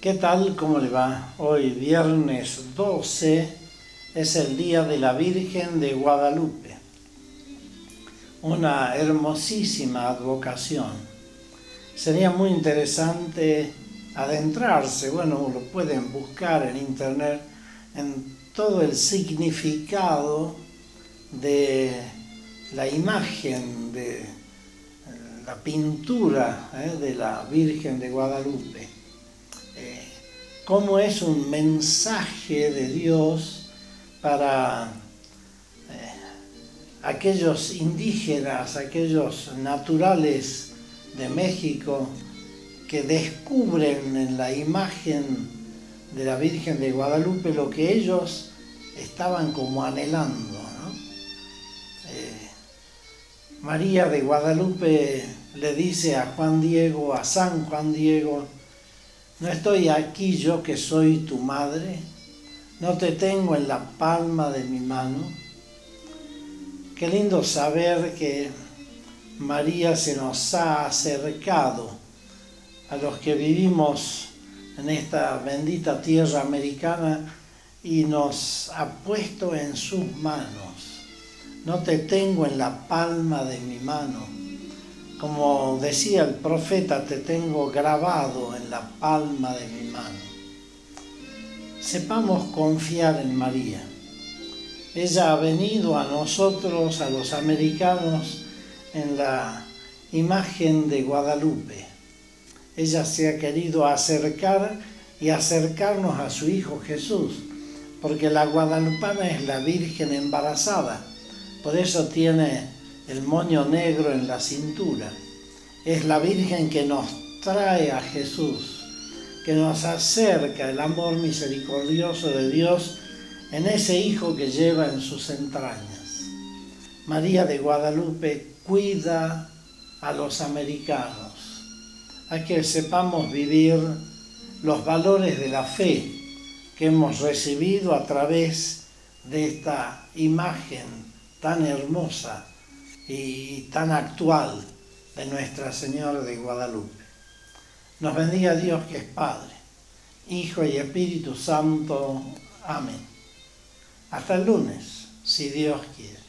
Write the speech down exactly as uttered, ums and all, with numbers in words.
¿Qué tal? ¿Cómo le va? Hoy, viernes doce, es el Día de la Virgen de Guadalupe. Una hermosísima advocación. Sería muy interesante adentrarse, bueno, lo pueden buscar en internet, en todo el significado de la imagen, de la pintura ¿eh? de la Virgen de Guadalupe. Eh, cómo es un mensaje de Dios para eh, aquellos indígenas, aquellos naturales de México que descubren en la imagen de la Virgen de Guadalupe lo que ellos estaban como anhelando, ¿no? Eh, María de Guadalupe le dice a Juan Diego, a San Juan Diego: ¿no estoy aquí yo que soy tu madre? ¿No te tengo en la palma de mi mano? Qué lindo saber que María se nos ha acercado a los que vivimos en esta bendita tierra americana y nos ha puesto en sus manos. No te tengo en la palma de mi mano. Como decía el profeta, te tengo grabado en la palma de mi mano. Sepamos confiar en María. Ella ha venido a nosotros, a los americanos, en la imagen de Guadalupe. Ella se ha querido acercar y acercarnos a su Hijo Jesús, porque la guadalupana es la Virgen embarazada. Por eso tiene el moño negro en la cintura. Es la Virgen que nos trae a Jesús, que nos acerca el amor misericordioso de Dios en ese Hijo que lleva en sus entrañas. María de Guadalupe cuida a los americanos, a que sepamos vivir los valores de la fe que hemos recibido a través de esta imagen tan hermosa y tan actual de Nuestra Señora de Guadalupe. Nos bendiga Dios, que es Padre, Hijo y Espíritu Santo. Amén. Hasta el lunes, si Dios quiere.